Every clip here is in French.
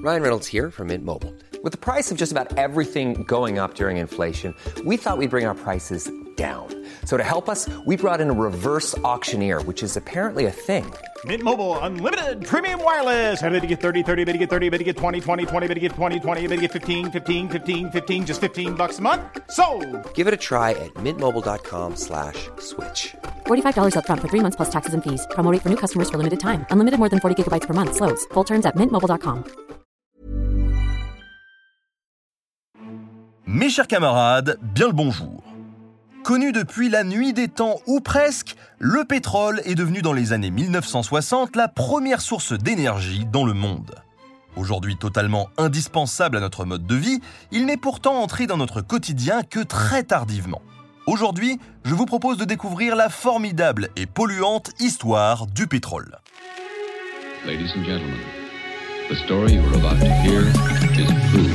Ryan Reynolds here from Mint Mobile. With the price of just about everything going up during inflation, we thought we'd bring our prices down. So to help us, we brought in a reverse auctioneer, which is apparently a thing. Mint Mobile Unlimited Premium Wireless. How to get 30, 30, bit to get 30, bit to get 20, 20, 20, bit to get 20, 20, bit to get 15, 15, 15, 15, just $15 a month? Sold! Give it a try at mintmobile.com/switch. $45 up front for 3 months plus taxes and fees. Promo rate for new customers for limited time. Unlimited more than 40 gigabytes per month. Slows full terms at mintmobile.com. Mes chers camarades, bien le bonjour. Connu depuis la nuit des temps ou presque, le pétrole est devenu dans les années 1960 la première source d'énergie dans le monde. Aujourd'hui totalement indispensable à notre mode de vie, il n'est pourtant entré dans notre quotidien que très tardivement. Aujourd'hui, je vous propose de découvrir la formidable et polluante histoire du pétrole. Ladies and gentlemen, the story you're about to hear is true.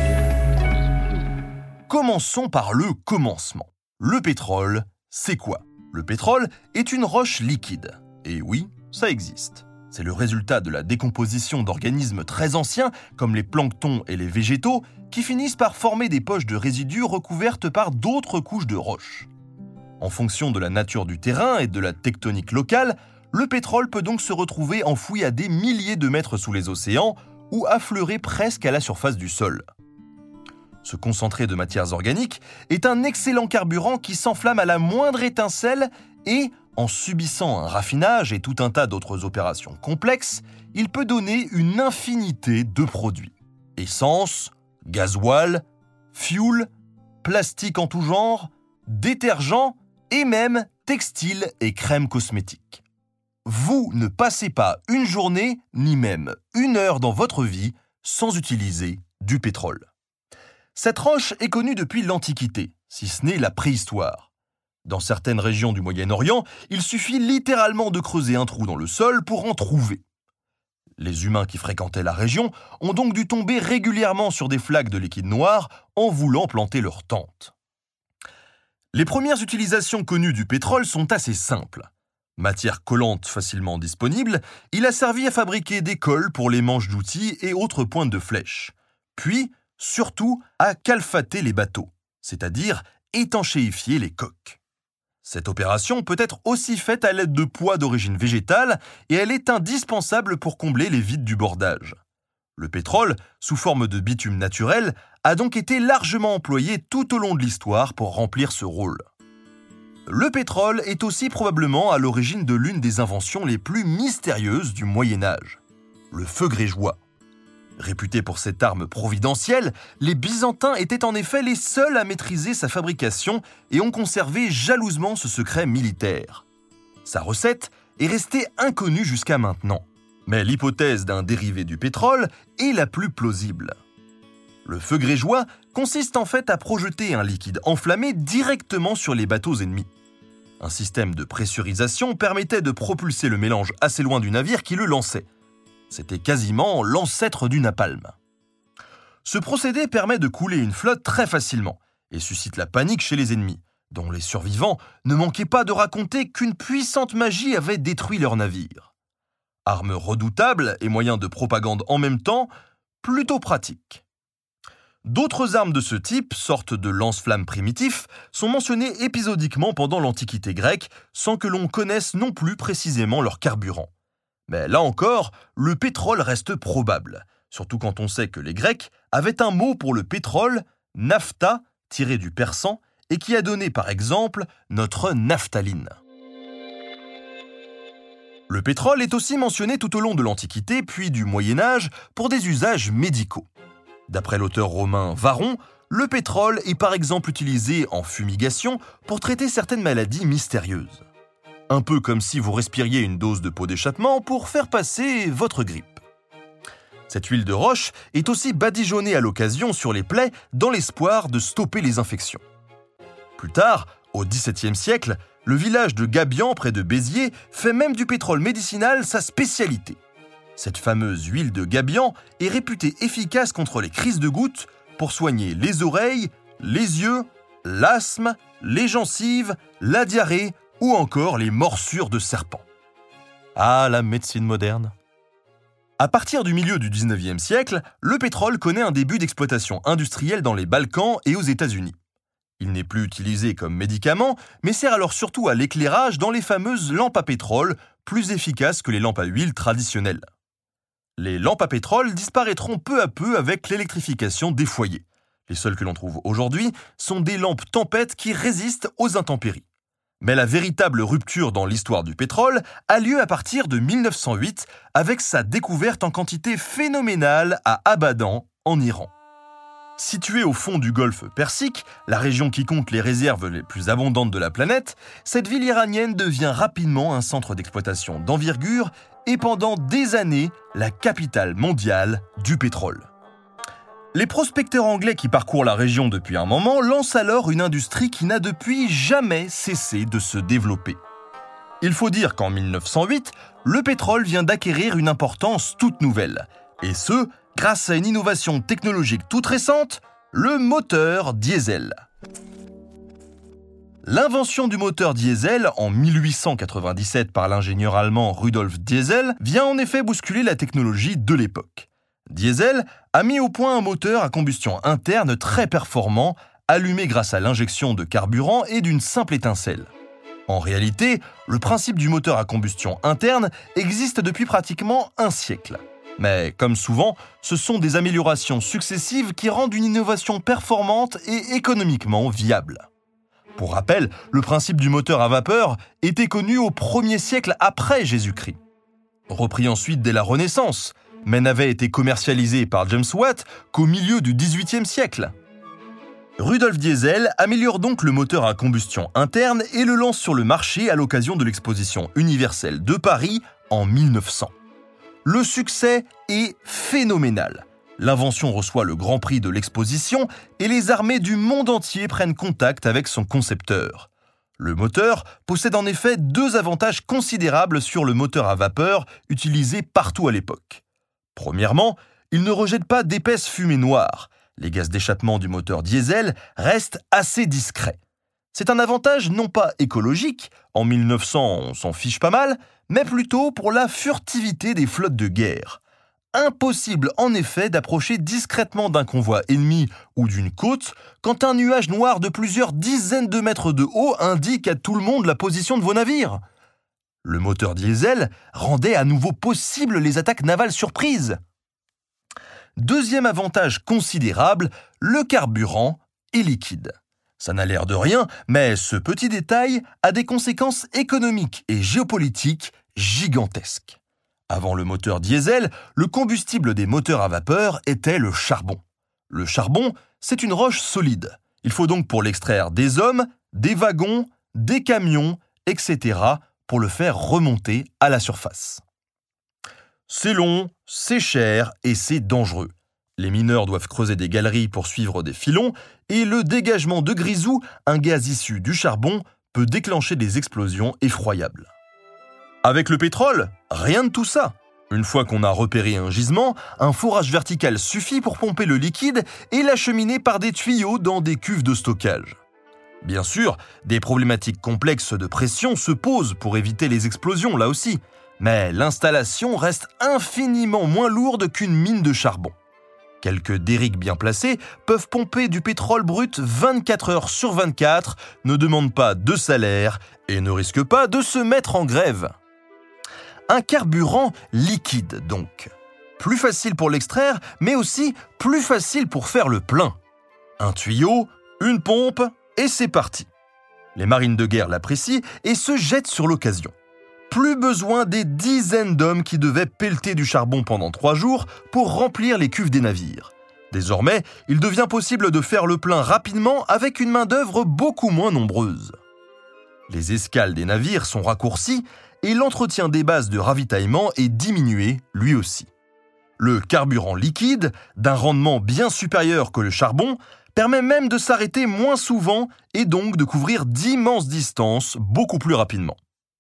Commençons par le commencement. Le pétrole, c'est quoi ? Le pétrole est une roche liquide. Et oui, ça existe. C'est le résultat de la décomposition d'organismes très anciens, comme les planctons et les végétaux, qui finissent par former des poches de résidus recouvertes par d'autres couches de roches. En fonction de la nature du terrain et de la tectonique locale, le pétrole peut donc se retrouver enfoui à des milliers de mètres sous les océans ou affleurer presque à la surface du sol. Ce concentré de matières organiques est un excellent carburant qui s'enflamme à la moindre étincelle et, en subissant un raffinage et tout un tas d'autres opérations complexes, il peut donner une infinité de produits. Essence, gasoil, fuel, plastique en tout genre, détergents et même textiles et crèmes cosmétiques. Vous ne passez pas une journée, ni même une heure dans votre vie sans utiliser du pétrole. Cette roche est connue depuis l'Antiquité, si ce n'est la préhistoire. Dans certaines régions du Moyen-Orient, il suffit littéralement de creuser un trou dans le sol pour en trouver. Les humains qui fréquentaient la région ont donc dû tomber régulièrement sur des flaques de liquide noir en voulant planter leur tente. Les premières utilisations connues du pétrole sont assez simples. Matière collante facilement disponible, il a servi à fabriquer des cols pour les manches d'outils et autres pointes de flèches. Puis, surtout, à calfater les bateaux, c'est-à-dire étanchéifier les coques. Cette opération peut être aussi faite à l'aide de poids d'origine végétale et elle est indispensable pour combler les vides du bordage. Le pétrole, sous forme de bitume naturel, a donc été largement employé tout au long de l'histoire pour remplir ce rôle. Le pétrole est aussi probablement à l'origine de l'une des inventions les plus mystérieuses du Moyen-Âge, le feu grégeois. Réputé pour cette arme providentielle, les Byzantins étaient en effet les seuls à maîtriser sa fabrication et ont conservé jalousement ce secret militaire. Sa recette est restée inconnue jusqu'à maintenant, mais l'hypothèse d'un dérivé du pétrole est la plus plausible. Le feu grégeois consiste en fait à projeter un liquide enflammé directement sur les bateaux ennemis. Un système de pressurisation permettait de propulser le mélange assez loin du navire qui le lançait. C'était quasiment l'ancêtre du napalm. Ce procédé permet de couler une flotte très facilement et suscite la panique chez les ennemis, dont les survivants ne manquaient pas de raconter qu'une puissante magie avait détruit leur navire. Arme redoutable et moyen de propagande en même temps, plutôt pratique. D'autres armes de ce type, sortes de lance-flammes primitifs, sont mentionnées épisodiquement pendant l'Antiquité grecque, sans que l'on connaisse non plus précisément leur carburant. Mais là encore, le pétrole reste probable, surtout quand on sait que les Grecs avaient un mot pour le pétrole, naphta, tiré du persan, et qui a donné par exemple notre naphtaline. Le pétrole est aussi mentionné tout au long de l'Antiquité puis du Moyen-Âge pour des usages médicaux. D'après l'auteur romain Varron, le pétrole est par exemple utilisé en fumigation pour traiter certaines maladies mystérieuses. Un peu comme si vous respiriez une dose de pot d'échappement pour faire passer votre grippe. Cette huile de roche est aussi badigeonnée à l'occasion sur les plaies dans l'espoir de stopper les infections. Plus tard, au XVIIe siècle, le village de Gabian près de Béziers fait même du pétrole médicinal sa spécialité. Cette fameuse huile de Gabian est réputée efficace contre les crises de gouttes pour soigner les oreilles, les yeux, l'asthme, les gencives, la diarrhée ou encore les morsures de serpents. Ah, la médecine moderne! À partir du milieu du 19e siècle, le pétrole connaît un début d'exploitation industrielle dans les Balkans et aux États-Unis. Il n'est plus utilisé comme médicament, mais sert alors surtout à l'éclairage dans les fameuses lampes à pétrole, plus efficaces que les lampes à huile traditionnelles. Les lampes à pétrole disparaîtront peu à peu avec l'électrification des foyers. Les seules que l'on trouve aujourd'hui sont des lampes tempête qui résistent aux intempéries. Mais la véritable rupture dans l'histoire du pétrole a lieu à partir de 1908 avec sa découverte en quantité phénoménale à Abadan, en Iran. Située au fond du golfe Persique, la région qui compte les réserves les plus abondantes de la planète, cette ville iranienne devient rapidement un centre d'exploitation d'envergure et pendant des années, la capitale mondiale du pétrole. Les prospecteurs anglais qui parcourent la région depuis un moment lancent alors une industrie qui n'a depuis jamais cessé de se développer. Il faut dire qu'en 1908, le pétrole vient d'acquérir une importance toute nouvelle, et ce, grâce à une innovation technologique toute récente, le moteur diesel. L'invention du moteur diesel en 1897 par l'ingénieur allemand Rudolf Diesel vient en effet bousculer la technologie de l'époque. Diesel a mis au point un moteur à combustion interne très performant, allumé grâce à l'injection de carburant et d'une simple étincelle. En réalité, le principe du moteur à combustion interne existe depuis pratiquement un siècle. Mais comme souvent, ce sont des améliorations successives qui rendent une innovation performante et économiquement viable. Pour rappel, le principe du moteur à vapeur était connu au 1er siècle après Jésus-Christ. Repris ensuite dès la Renaissance, mais n'avait été commercialisé par James Watt qu'au milieu du XVIIIe siècle. Rudolf Diesel améliore donc le moteur à combustion interne et le lance sur le marché à l'occasion de l'exposition universelle de Paris en 1900. Le succès est phénoménal. L'invention reçoit le Grand Prix de l'exposition et les armées du monde entier prennent contact avec son concepteur. Le moteur possède en effet 2 avantages considérables sur le moteur à vapeur utilisé partout à l'époque. Premièrement, il ne rejette pas d'épaisses fumées noires. Les gaz d'échappement du moteur diesel restent assez discrets. C'est un avantage non pas écologique, en 1900 on s'en fiche pas mal, mais plutôt pour la furtivité des flottes de guerre. Impossible en effet d'approcher discrètement d'un convoi ennemi ou d'une côte quand un nuage noir de plusieurs dizaines de mètres de haut indique à tout le monde la position de vos navires. Le moteur diesel rendait à nouveau possible les attaques navales surprises. Deuxième avantage considérable, le carburant est liquide. Ça n'a l'air de rien, mais ce petit détail a des conséquences économiques et géopolitiques gigantesques. Avant le moteur diesel, le combustible des moteurs à vapeur était le charbon. Le charbon, c'est une roche solide. Il faut donc pour l'extraire des hommes, des wagons, des camions, etc. pour le faire remonter à la surface. C'est long, c'est cher et c'est dangereux. Les mineurs doivent creuser des galeries pour suivre des filons et le dégagement de grisou, un gaz issu du charbon, peut déclencher des explosions effroyables. Avec le pétrole, rien de tout ça. Une fois qu'on a repéré un gisement, un fourrage vertical suffit pour pomper le liquide et l'acheminer par des tuyaux dans des cuves de stockage. Bien sûr, des problématiques complexes de pression se posent pour éviter les explosions là aussi, mais l'installation reste infiniment moins lourde qu'une mine de charbon. Quelques derricks bien placés peuvent pomper du pétrole brut 24 heures sur 24, ne demandent pas de salaire et ne risquent pas de se mettre en grève. Un carburant liquide donc. Plus facile pour l'extraire, mais aussi plus facile pour faire le plein. Un tuyau, une pompe, et c'est parti. Les marines de guerre l'apprécient et se jettent sur l'occasion. Plus besoin des dizaines d'hommes qui devaient pelleter du charbon pendant 3 jours pour remplir les cuves des navires. Désormais, il devient possible de faire le plein rapidement avec une main-d'œuvre beaucoup moins nombreuse. Les escales des navires sont raccourcies et l'entretien des bases de ravitaillement est diminué lui aussi. Le carburant liquide, d'un rendement bien supérieur que le charbon, permet même de s'arrêter moins souvent et donc de couvrir d'immenses distances beaucoup plus rapidement.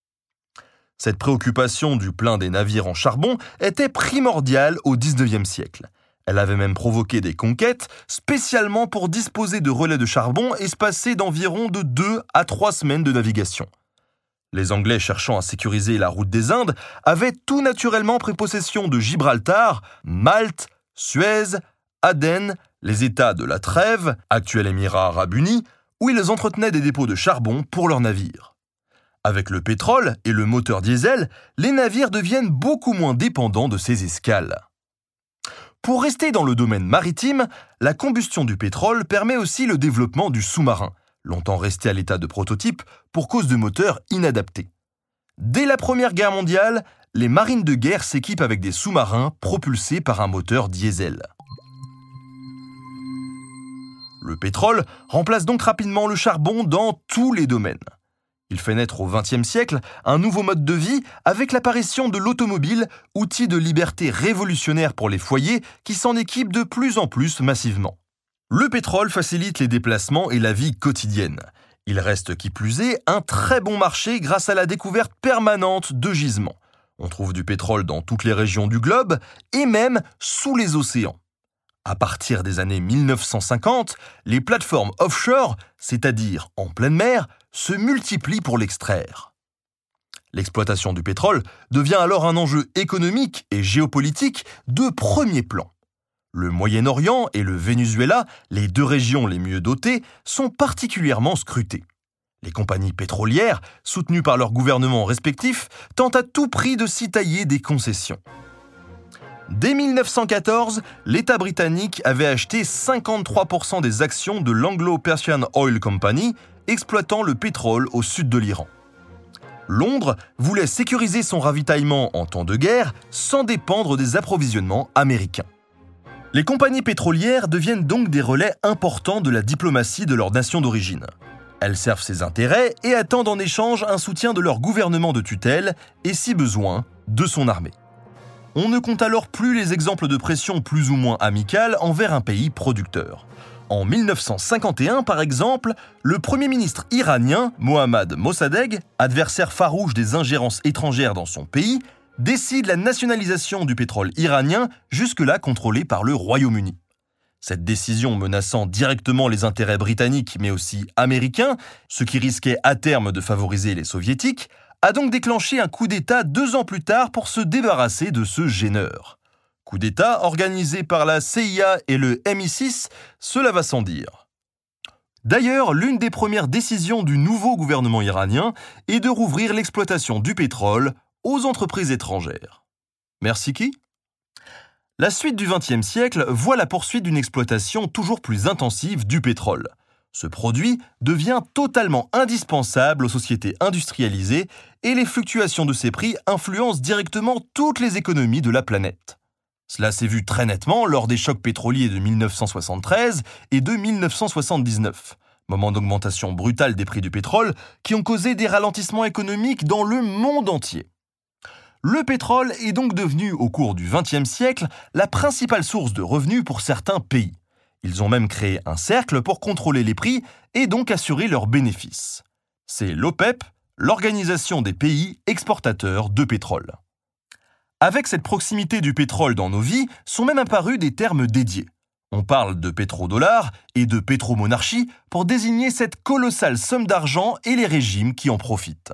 Cette préoccupation du plein des navires en charbon était primordiale au XIXe siècle. Elle avait même provoqué des conquêtes spécialement pour disposer de relais de charbon espacés d'environ de 2 à 3 semaines de navigation. Les Anglais, cherchant à sécuriser la route des Indes, avaient tout naturellement pris possession de Gibraltar, Malte, Suez, Aden, les États de la Trêve, actuel Émirats arabes unis, où ils entretenaient des dépôts de charbon pour leurs navires. Avec le pétrole et le moteur diesel, les navires deviennent beaucoup moins dépendants de ces escales. Pour rester dans le domaine maritime, la combustion du pétrole permet aussi le développement du sous-marin, longtemps resté à l'état de prototype pour cause de moteurs inadaptés. Dès la Première Guerre mondiale, les marines de guerre s'équipent avec des sous-marins propulsés par un moteur diesel. Le pétrole remplace donc rapidement le charbon dans tous les domaines. Il fait naître au XXe siècle un nouveau mode de vie avec l'apparition de l'automobile, outil de liberté révolutionnaire pour les foyers qui s'en équipent de plus en plus massivement. Le pétrole facilite les déplacements et la vie quotidienne. Il reste qui plus est un très bon marché grâce à la découverte permanente de gisements. On trouve du pétrole dans toutes les régions du globe et même sous les océans. À partir des années 1950, les plateformes offshore, c'est-à-dire en pleine mer, se multiplient pour l'extraire. L'exploitation du pétrole devient alors un enjeu économique et géopolitique de premier plan. Le Moyen-Orient et le Venezuela, les deux régions les mieux dotées, sont particulièrement scrutées. Les compagnies pétrolières, soutenues par leurs gouvernements respectifs, tentent à tout prix de s'y tailler des concessions. Dès 1914, l'État britannique avait acheté 53% des actions de l'Anglo-Persian Oil Company, exploitant le pétrole au sud de l'Iran. Londres voulait sécuriser son ravitaillement en temps de guerre sans dépendre des approvisionnements américains. Les compagnies pétrolières deviennent donc des relais importants de la diplomatie de leur nation d'origine. Elles servent ses intérêts et attendent en échange un soutien de leur gouvernement de tutelle et, si besoin, de son armée. On ne compte alors plus les exemples de pression plus ou moins amicales envers un pays producteur. En 1951, par exemple, le Premier ministre iranien, Mohammad Mossadegh, adversaire farouche des ingérences étrangères dans son pays, décide la nationalisation du pétrole iranien, jusque-là contrôlé par le Royaume-Uni. Cette décision menaçant directement les intérêts britanniques mais aussi américains, ce qui risquait à terme de favoriser les soviétiques, a donc déclenché un coup d'État 2 ans plus tard pour se débarrasser de ce gêneur. Coup d'État organisé par la CIA et le MI6, cela va sans dire. D'ailleurs, l'une des premières décisions du nouveau gouvernement iranien est de rouvrir l'exploitation du pétrole aux entreprises étrangères. Merci qui ? La suite du XXe siècle voit la poursuite d'une exploitation toujours plus intensive du pétrole. Ce produit devient totalement indispensable aux sociétés industrialisées et les fluctuations de ses prix influencent directement toutes les économies de la planète. Cela s'est vu très nettement lors des chocs pétroliers de 1973 et de 1979, moment d'augmentation brutale des prix du pétrole qui ont causé des ralentissements économiques dans le monde entier. Le pétrole est donc devenu, au cours du XXe siècle, la principale source de revenus pour certains pays. Ils ont même créé un cercle pour contrôler les prix et donc assurer leurs bénéfices. C'est l'OPEP, l'Organisation des pays exportateurs de pétrole. Avec cette proximité du pétrole dans nos vies, sont même apparus des termes dédiés. On parle de pétrodollar et de pétromonarchie pour désigner cette colossale somme d'argent et les régimes qui en profitent.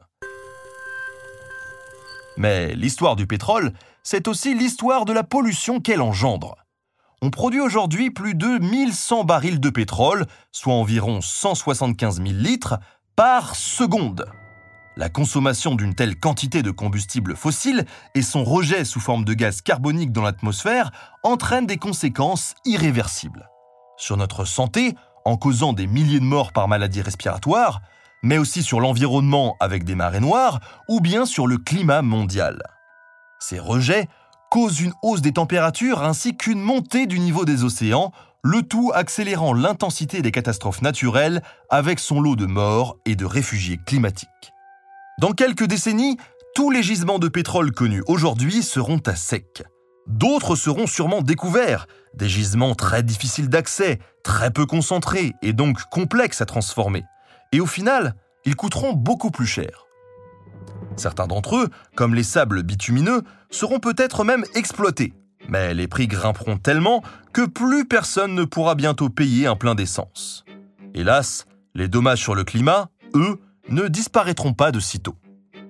Mais l'histoire du pétrole, c'est aussi l'histoire de la pollution qu'elle engendre. On produit aujourd'hui plus de 1100 barils de pétrole, soit environ 175 000 litres, par seconde. La consommation d'une telle quantité de combustible fossile et son rejet sous forme de gaz carbonique dans l'atmosphère entraînent des conséquences irréversibles. Sur notre santé, en causant des milliers de morts par maladies respiratoires, mais aussi sur l'environnement avec des marées noires, ou bien sur le climat mondial. Ces rejets causent une hausse des températures ainsi qu'une montée du niveau des océans, le tout accélérant l'intensité des catastrophes naturelles avec son lot de morts et de réfugiés climatiques. Dans quelques décennies, tous les gisements de pétrole connus aujourd'hui seront à sec. D'autres seront sûrement découverts, des gisements très difficiles d'accès, très peu concentrés et donc complexes à transformer. Et au final, ils coûteront beaucoup plus cher. Certains d'entre eux, comme les sables bitumineux, seront peut-être même exploités. Mais les prix grimperont tellement que plus personne ne pourra bientôt payer un plein d'essence. Hélas, les dommages sur le climat, eux, ne disparaîtront pas de sitôt.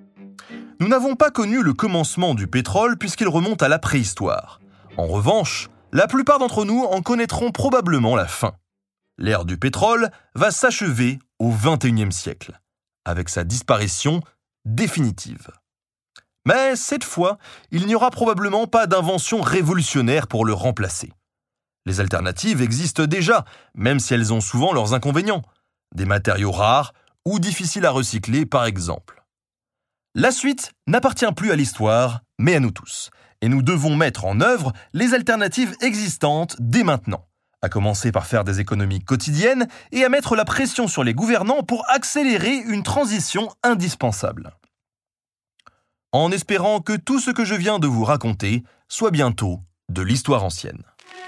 Nous n'avons pas connu le commencement du pétrole puisqu'il remonte à la préhistoire. En revanche, la plupart d'entre nous en connaîtront probablement la fin. L'ère du pétrole va s'achever au XXIe siècle, avec sa disparition définitive. Mais cette fois, il n'y aura probablement pas d'invention révolutionnaire pour le remplacer. Les alternatives existent déjà, même si elles ont souvent leurs inconvénients. Des matériaux rares ou difficiles à recycler, par exemple. La suite n'appartient plus à l'histoire, mais à nous tous. Et nous devons mettre en œuvre les alternatives existantes dès maintenant. À commencer par faire des économies quotidiennes et à mettre la pression sur les gouvernants pour accélérer une transition indispensable. En espérant que tout ce que je viens de vous raconter soit bientôt de l'histoire ancienne.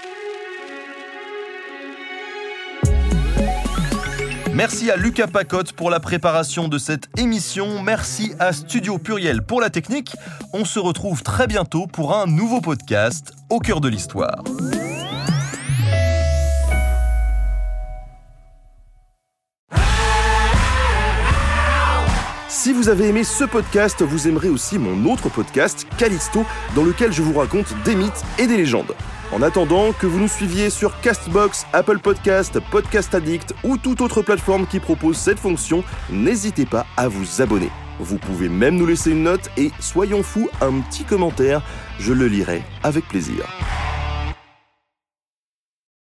Merci à Lucas Pacotte pour la préparation de cette émission. Merci à Studio Pluriel pour la technique. On se retrouve très bientôt pour un nouveau podcast au cœur de l'histoire. Si vous avez aimé ce podcast, vous aimerez aussi mon autre podcast, Callisto, dans lequel je vous raconte des mythes et des légendes. En attendant que vous nous suiviez sur Castbox, Apple Podcast, Podcast Addict ou toute autre plateforme qui propose cette fonction, n'hésitez pas à vous abonner. Vous pouvez même nous laisser une note et, soyons fous, un petit commentaire, je le lirai avec plaisir.